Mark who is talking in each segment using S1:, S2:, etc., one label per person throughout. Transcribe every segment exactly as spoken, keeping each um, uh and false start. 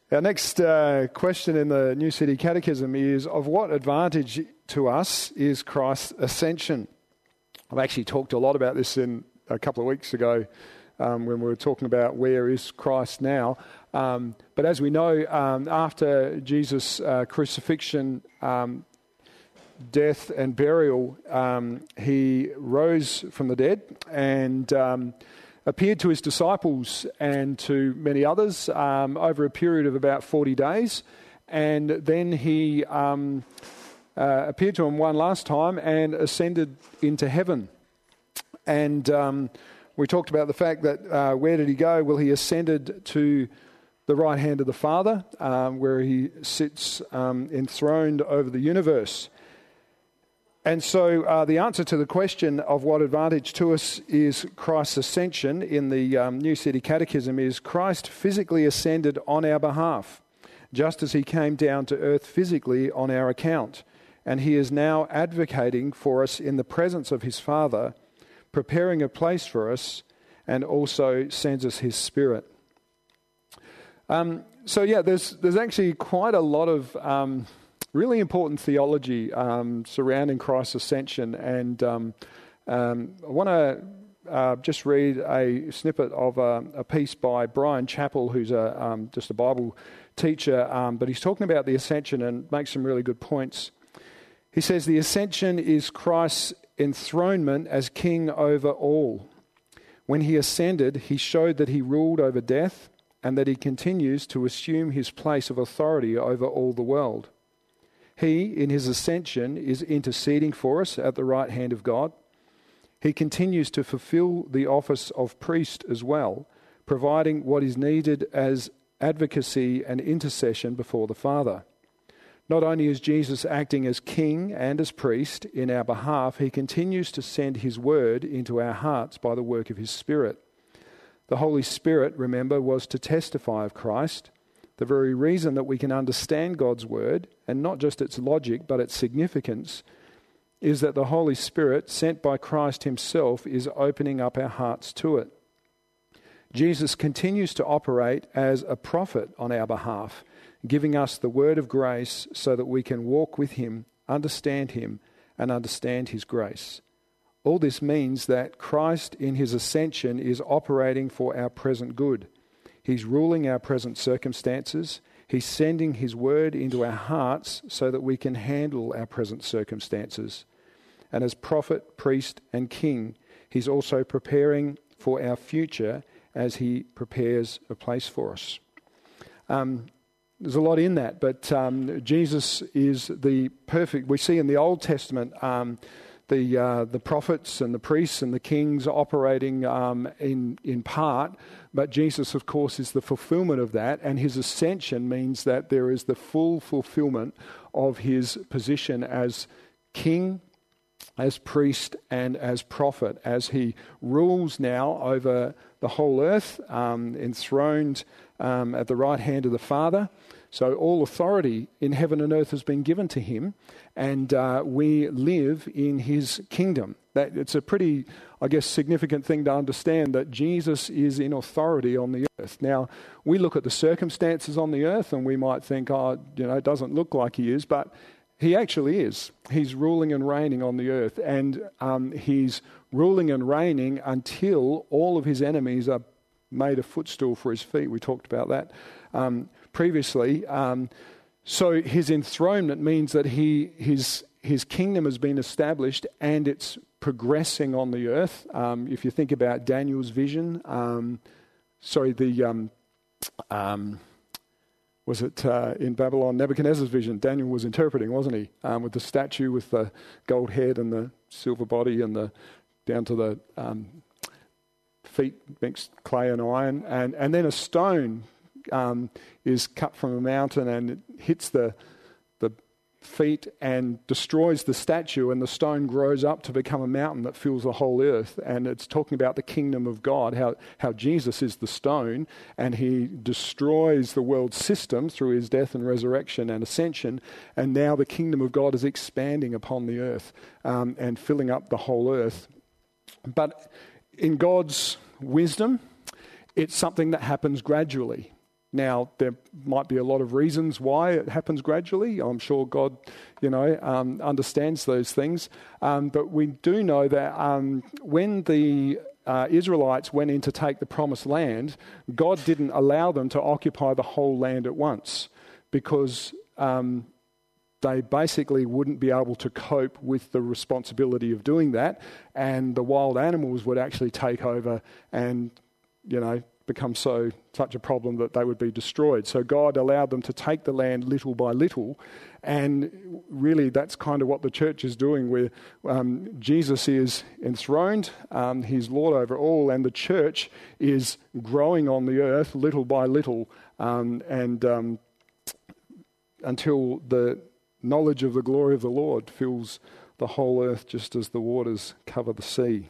S1: Our next uh, question in the New City Catechism is, of what advantage to us is Christ's ascension? I've actually talked a lot about this in a couple of weeks ago um, when we were talking about where is Christ now. Um, but as we know, um, after Jesus' uh, crucifixion, um, death and burial, um, he rose from the dead and um, appeared to his disciples and to many others um, over a period of about forty days. And then he um, uh, appeared to them one last time and ascended into heaven. And um, we talked about the fact that uh, where did he go? Well, he ascended to the right hand of the Father, um, where he sits um, enthroned over the universe. And so uh, the answer to the question of what advantage to us is Christ's ascension in the um, New City Catechism is Christ physically ascended on our behalf, just as he came down to earth physically on our account. And he is now advocating for us in the presence of his Father, preparing a place for us, and also sends us his Spirit. Um, so yeah, there's there's actually quite a lot of Um, really important theology um, surrounding Christ's ascension, and um, um, I want to uh, just read a snippet of a, a piece by Brian Chappell, who's a um, just a Bible teacher, um, but he's talking about the ascension and makes some really good points. He says, the ascension is Christ's enthronement as king over all. When he ascended, he showed that he ruled over death and that he continues to assume his place of authority over all the world. He, in his ascension, is interceding for us at the right hand of God. He continues to fulfill the office of priest as well, providing what is needed as advocacy and intercession before the Father. Not only is Jesus acting as king and as priest in our behalf, he continues to send his word into our hearts by the work of his Spirit. The Holy Spirit, remember, was to testify of Christ. The very reason that we can understand God's word, and not just its logic, but its significance, is that the Holy Spirit, sent by Christ himself, is opening up our hearts to it. Jesus continues to operate as a prophet on our behalf, giving us the word of grace so that we can walk with him, understand him, and understand his grace. All this means that Christ in his ascension is operating for our present good. He's ruling our present circumstances. He's sending his word into our hearts so that we can handle our present circumstances. And as prophet, priest, and king, he's also preparing for our future as he prepares a place for us. Um, there's a lot in that, but um, Jesus is the perfect. We see in the Old Testament um, the uh, the prophets and the priests and the kings operating um, in in part, but Jesus, of course, is the fulfillment of that, and his ascension means that there is the full fulfillment of his position as king, as priest, and as prophet, as he rules now over the whole earth, um, enthroned um, at the right hand of the Father. So all authority in heaven and earth has been given to him, and uh, we live in his kingdom. That it's a pretty, I guess, significant thing to understand that Jesus is in authority on the earth. Now, we look at the circumstances on the earth and we might think, oh, you know, it doesn't look like he is, but he actually is. He's ruling and reigning on the earth, and um, he's ruling and reigning until all of his enemies are made a footstool for his feet. We talked about that um, previously. Um, so his enthronement means that he his his kingdom has been established and it's progressing on the earth. Um, if you think about Daniel's vision, um, sorry, the um, um, was it uh, in Babylon, Nebuchadnezzar's vision, Daniel was interpreting, wasn't he? Um, with the statue with the gold head and the silver body and the down to the um, feet mixed clay and iron, and, and then a stone um, is cut from a mountain and it hits the the feet and destroys the statue, and the stone grows up to become a mountain that fills the whole earth. And it's talking about the kingdom of God, how, how Jesus is the stone, and he destroys the world system through his death and resurrection and ascension, and now the kingdom of God is expanding upon the earth um, and filling up the whole earth. But in God's wisdom, it's something that happens gradually. Now, there might be a lot of reasons why it happens gradually. I'm sure God, you know, um, understands those things. Um, but we do know that um, when the uh, Israelites went in to take the promised land, God didn't allow them to occupy the whole land at once, because um, they basically wouldn't be able to cope with the responsibility of doing that, and the wild animals would actually take over and, you know, become so such a problem that they would be destroyed. So God allowed them to take the land little by little, and really that's kind of what the church is doing, where um, Jesus is enthroned, um, he's Lord over all, and the church is growing on the earth little by little, um, and um, until the knowledge of the glory of the Lord fills the whole earth, just as the waters cover the sea.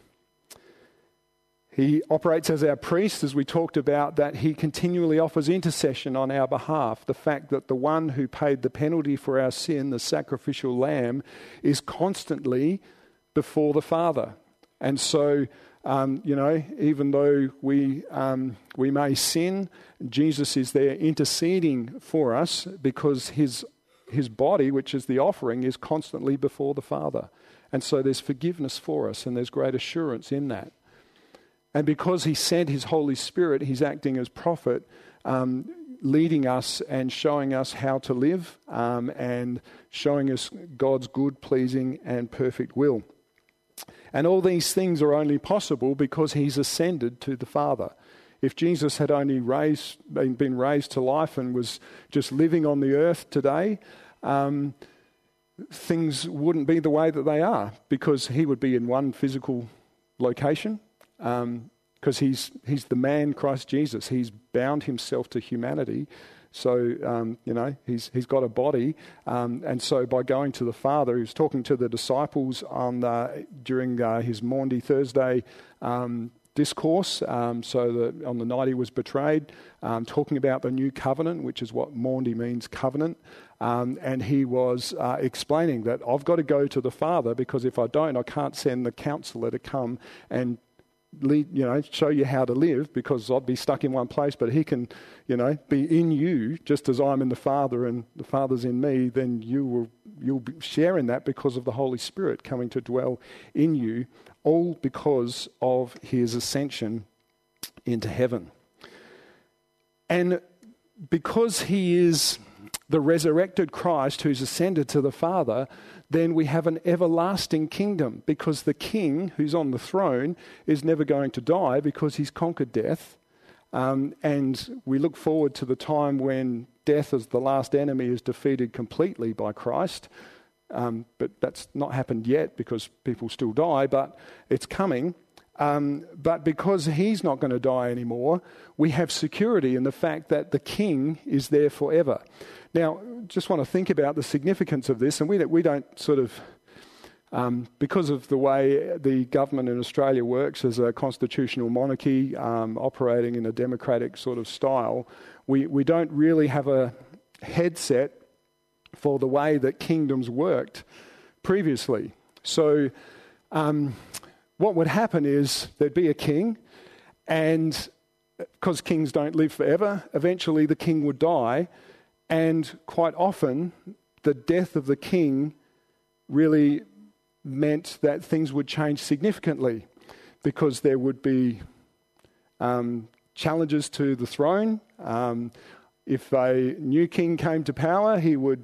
S1: He operates as our priest, as we talked about, that he continually offers intercession on our behalf. The fact that the one who paid the penalty for our sin, the sacrificial lamb, is constantly before the Father. And so, um, you know, even though we um, we may sin, Jesus is there interceding for us, because his his body, which is the offering, is constantly before the Father. And so there's forgiveness for us, and there's great assurance in that. And because he sent his Holy Spirit, he's acting as prophet, um, leading us and showing us how to live, um, and showing us God's good, pleasing, and perfect will. And all these things are only possible because he's ascended to the Father. If Jesus had only raised, been, been raised to life and was just living on the earth today, um, things wouldn't be the way that they are, because he would be in one physical location. Um, because he's he's the man Christ Jesus. He's bound himself to humanity, so um, you know he's he's got a body, um, and so by going to the Father, he was talking to the disciples on the, during uh, his Maundy Thursday um, discourse. Um, so that on the night he was betrayed, um, talking about the new covenant, which is what Maundy means, covenant. Um, and he was uh, explaining that I've got to go to the Father, because if I don't, I can't send the counselor to come and lead, you know, show you how to live, because I'd be stuck in one place. But he can, you know, be in you, just as I'm in the Father and the Father's in me. Then you will you'll be sharing that because of the Holy Spirit coming to dwell in you, all because of his ascension into heaven. And because he is the resurrected Christ who's ascended to the Father, then we have an everlasting kingdom, because the King who's on the throne is never going to die, because he's conquered death. Um, and we look forward to the time when death as the last enemy is defeated completely by Christ. Um, but that's not happened yet, because people still die, but it's coming. Um, but because he's not going to die anymore, we have security in the fact that the King is there forever. Now, just want to think about the significance of this, and we don't, we don't sort of, um, because of the way the government in Australia works as a constitutional monarchy, um, operating in a democratic sort of style, we, we don't really have a headset for the way that kingdoms worked previously. So um, what would happen is there'd be a king, and because kings don't live forever, eventually the king would die. And quite often, the death of the king really meant that things would change significantly, because there would be um, challenges to the throne. Um, if a new king came to power, he would,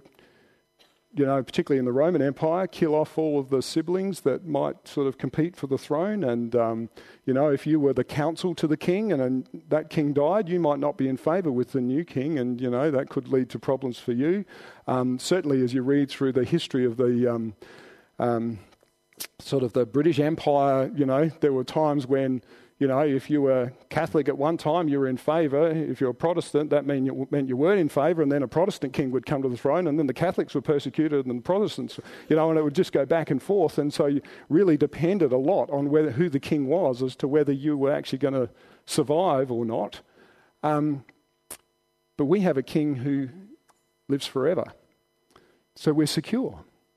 S1: you know, particularly in the Roman Empire, kill off all of the siblings that might sort of compete for the throne. And, um, you know, if you were the counsel to the king and, and that king died, you might not be in favour with the new king, and, you know, that could lead to problems for you. Um, certainly as you read through the history of the um, um, sort of the British Empire, you know, there were times when, you know, if you were Catholic at one time, you were in favour. If you were Protestant, that mean you, meant you weren't in favour, and then a Protestant king would come to the throne, and then the Catholics were persecuted, and the Protestants, you know, and it would just go back and forth. And so you really depended a lot on whether who the king was as to whether you were actually going to survive or not. Um, but we have a king who lives forever. So we're secure.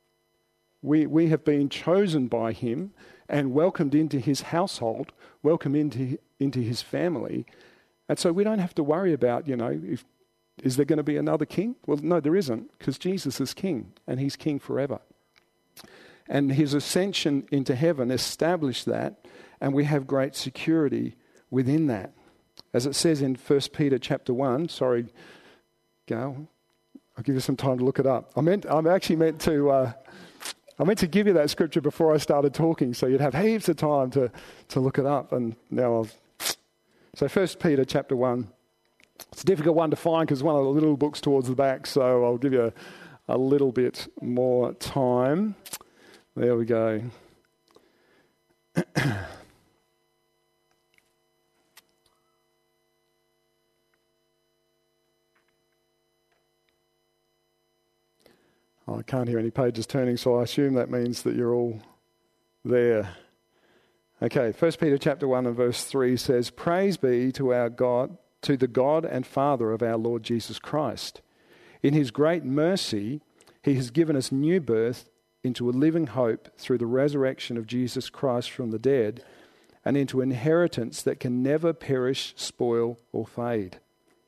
S1: We we have been chosen by him and welcomed into his household, welcomed into into his family. And so we don't have to worry about, you know, if is there going to be another king? Well, no, there isn't, because Jesus is king, and he's king forever. And his ascension into heaven established that, and we have great security within that. As it says in First Peter chapter one, sorry, Gail, I'll give you some time to look it up. I meant, I'm actually meant to, uh, I meant to give you that scripture before I started talking, so you'd have heaps of time to, to look it up. And now I've, so First Peter chapter one. It's a difficult one to find because it's one of the little books towards the back, so I'll give you a, a little bit more time. There we go. Oh, I can't hear any pages turning, so I assume that means that you're all there. Okay, First Peter chapter one and verse three says, "Praise be to our God, to the God and Father of our Lord Jesus Christ. In his great mercy, he has given us new birth into a living hope through the resurrection of Jesus Christ from the dead, and into inheritance that can never perish, spoil, or fade."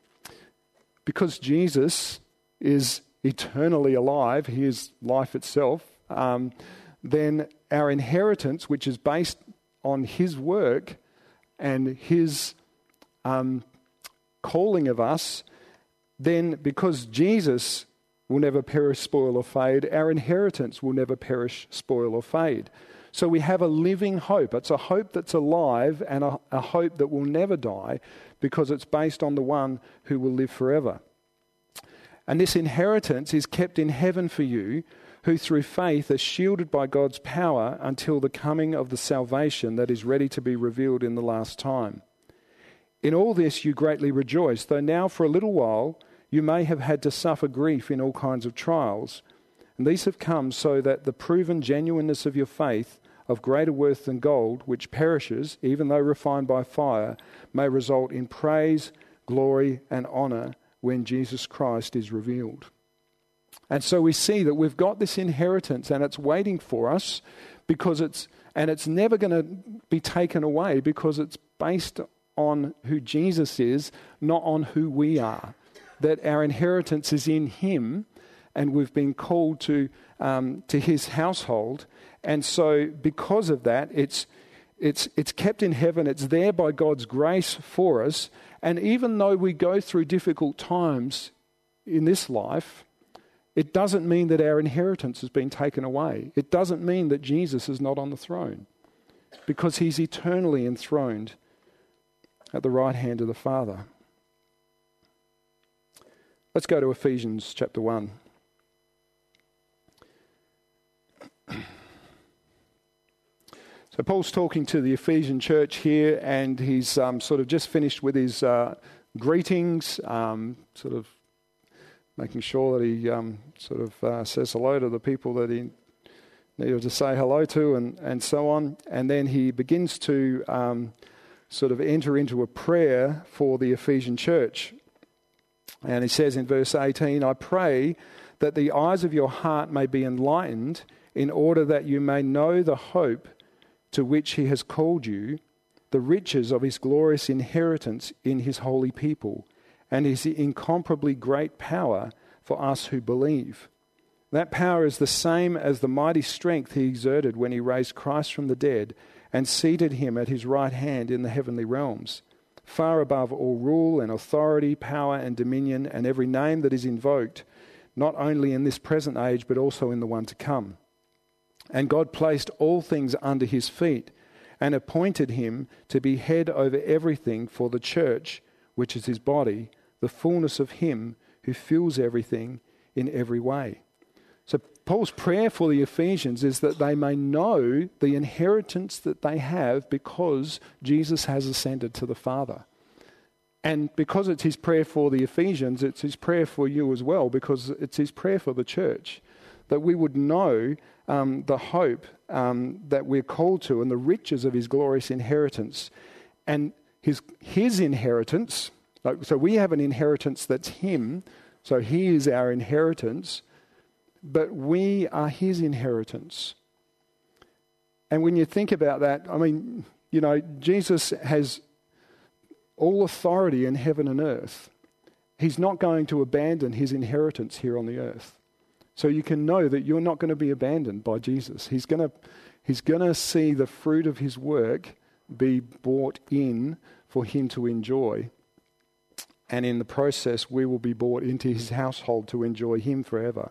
S1: Because Jesus is eternally alive, he is life itself, um, then our inheritance, which is based on his work and his um, calling of us, then because Jesus will never perish, spoil, or fade, our inheritance will never perish, spoil, or fade. So we have a living hope. It's a hope that's alive and a, a hope that will never die, because it's based on the one who will live forever. And this inheritance is kept in heaven for you, who through faith are shielded by God's power until the coming of the salvation that is ready to be revealed in the last time. In all this you greatly rejoice, though now for a little while you may have had to suffer grief in all kinds of trials. And these have come so that the proven genuineness of your faith, of greater worth than gold, which perishes, even though refined by fire, may result in praise, glory, and honour when Jesus Christ is revealed. And so we see that we've got this inheritance, and it's waiting for us, because it's and it's never going to be taken away, because it's based on who Jesus is, not on who we are. That our inheritance is in him, and we've been called to um, to his household. And so because of that, it's it's it's kept in heaven. It's there by God's grace for us. And even though we go through difficult times in this life, it doesn't mean that our inheritance has been taken away. It doesn't mean that Jesus is not on the throne, because he's eternally enthroned at the right hand of the Father. Let's go to Ephesians chapter one. So Paul's talking to the Ephesian church here, and he's um, sort of just finished with his uh, greetings, um, sort of making sure that he um, sort of uh, says hello to the people that he needed to say hello to, and, and so on. And then he begins to um, sort of enter into a prayer for the Ephesian church. And he says in verse eighteen, "I pray that the eyes of your heart may be enlightened, in order that you may know the hope to which he has called you, the riches of his glorious inheritance in his holy people, and his incomparably great power for us who believe. That power is the same as the mighty strength he exerted when he raised Christ from the dead and seated him at his right hand in the heavenly realms, far above all rule and authority, power and dominion, and every name that is invoked, not only in this present age but also in the one to come. And God placed all things under his feet and appointed him to be head over everything for the church, which is his body, the fullness of him who fills everything in every way." So Paul's prayer for the Ephesians is that they may know the inheritance that they have because Jesus has ascended to the Father. And because it's his prayer for the Ephesians, it's his prayer for you as well, because it's his prayer for the church, that we would know um, the hope um, that we're called to and the riches of his glorious inheritance. And his his inheritance, like, so we have an inheritance that's him, so he is our inheritance, but we are his inheritance. And when you think about that, I mean, you know, Jesus has all authority in heaven and earth. he's not going to abandon his inheritance here on the earth. So you can know that you're not going to be abandoned by Jesus. He's going to, he's going to see the fruit of his work be brought in for him to enjoy. And in the process, we will be brought into his household to enjoy him forever.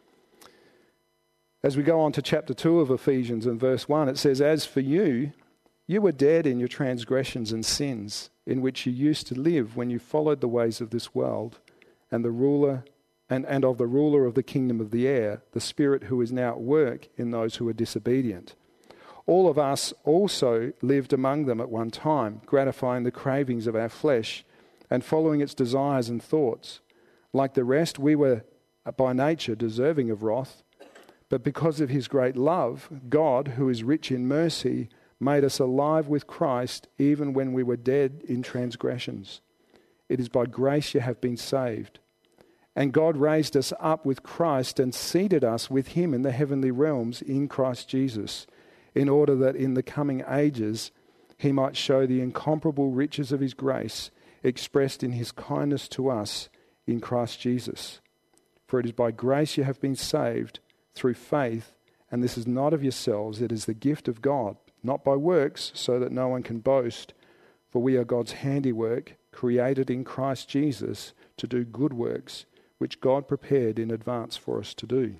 S1: As we go on to chapter two of Ephesians and verse one, it says, "As for you, you were dead in your transgressions and sins, in which you used to live when you followed the ways of this world and the ruler and, and of the ruler of the kingdom of the air, the spirit who is now at work in those who are disobedient. All of us also lived among them at one time, gratifying the cravings of our flesh and following its desires and thoughts. Like the rest, we were by nature deserving of wrath, but because of his great love, God, who is rich in mercy, made us alive with Christ even when we were dead in transgressions. It is by grace you have been saved. And God raised us up with Christ and seated us with him in the heavenly realms in Christ Jesus, in order that in the coming ages he might show the incomparable riches of his grace expressed in his kindness to us in Christ Jesus. For it is by grace you have been saved through faith, and this is not of yourselves, it is the gift of God, not by works, so that no one can boast. For we are God's handiwork, created in Christ Jesus to do good works, which God prepared in advance for us to do."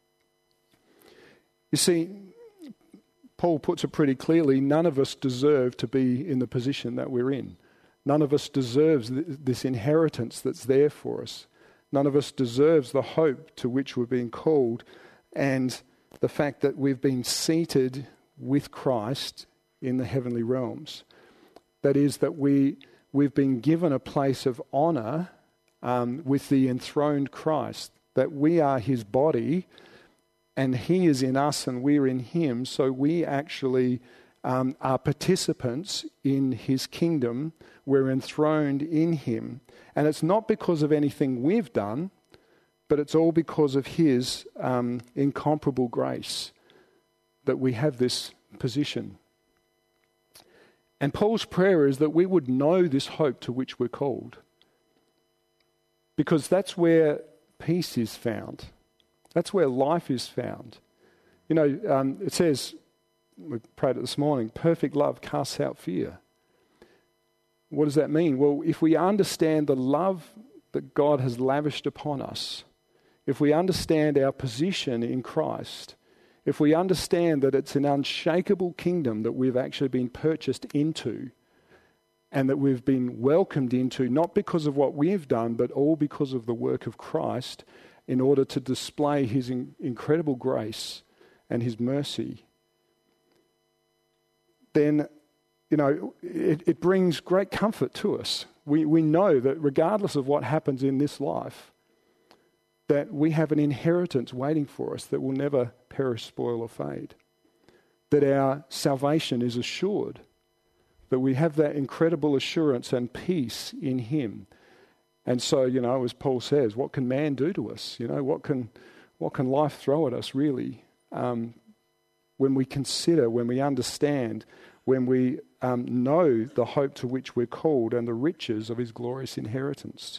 S1: You see, Paul puts it pretty clearly, none of us deserve to be in the position that we're in. None of us deserves th- this inheritance that's there for us. None of us deserves the hope to which we're being called, and the fact that we've been seated with Christ in the heavenly realms. That is, that we, we've been given a place of honour um, with the enthroned Christ, that we are his body and he is in us and we're in him, so we actually um, are participants in his kingdom. We're enthroned in him. And it's not because of anything we've done, but it's all because of his um, incomparable grace that we have this position. And Paul's prayer is that we would know this hope to which we're called, because that's where peace is found. That's where life is found. You know, um, it says, we prayed it this morning, perfect love casts out fear. What does that mean? Well, if we understand the love that God has lavished upon us, if we understand our position in Christ, if we understand that it's an unshakable kingdom that we've actually been purchased into and that we've been welcomed into, not because of what we've done, but all because of the work of Christ in order to display his in- incredible grace and his mercy, then, you know, it, it brings great comfort to us. We, we know that regardless of what happens in this life, that we have an inheritance waiting for us that will never perish, spoil, or fade. That our salvation is assured. That we have that incredible assurance and peace in him. And so, you know, as Paul says, what can man do to us? You know, what can what can life throw at us, really? Um, when we consider, when we understand, when we um, know the hope to which we're called and the riches of his glorious inheritance.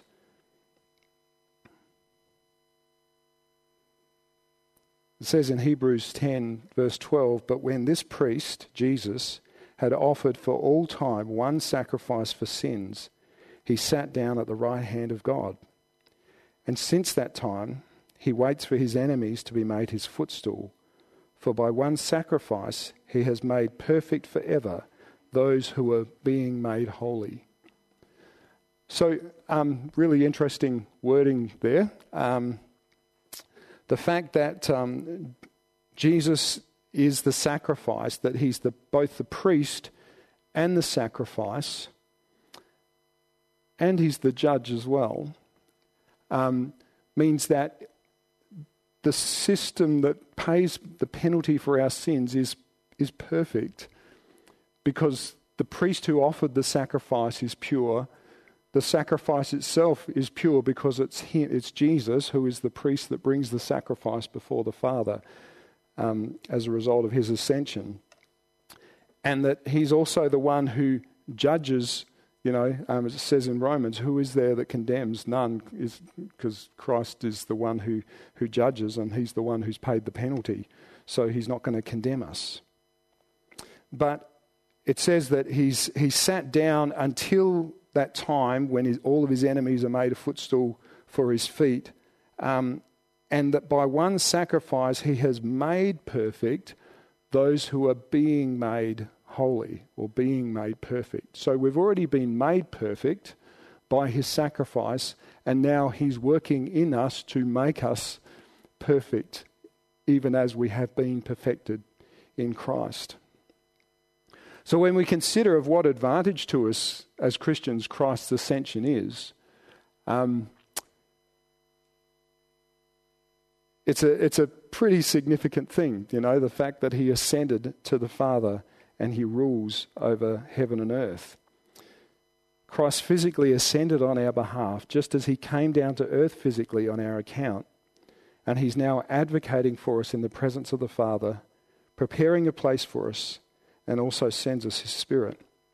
S1: It says in Hebrews ten, verse twelve, "But when this priest, Jesus, had offered for all time one sacrifice for sins, he sat down at the right hand of God. And since that time, he waits for his enemies to be made his footstool. For by one sacrifice he has made perfect forever those who are being made holy." So, um, really interesting wording there. Um, the fact that um, Jesus is the sacrifice, that he's the both the priest and the sacrifice, and he's the judge as well, um, means that the system that pays the penalty for our sins is is perfect, because the priest who offered the sacrifice is pure. The sacrifice itself is pure because it's him, it's Jesus who is the priest that brings the sacrifice before the Father um, as a result of his ascension. And that he's also the one who judges You know, um, as it says in Romans, who is there that condemns? None, is because Christ is the one who, who judges, and he's the one who's paid the penalty. So he's not going to condemn us. But it says that he's he sat down until that time when his, all of his enemies are made a footstool for his feet, um, and that by one sacrifice he has made perfect those who are being made holy or being made perfect. So we've already been made perfect by his sacrifice, and now he's working in us to make us perfect, even as we have been perfected in Christ. So when we consider of what advantage to us as Christians Christ's ascension is, um, it's a it's a pretty significant thing, you know, the fact that he ascended to the Father and he rules over heaven and earth. Christ physically ascended on our behalf, just as he came down to earth physically on our account, and he's now advocating for us in the presence of the Father, preparing a place for us, and also sends us his Spirit.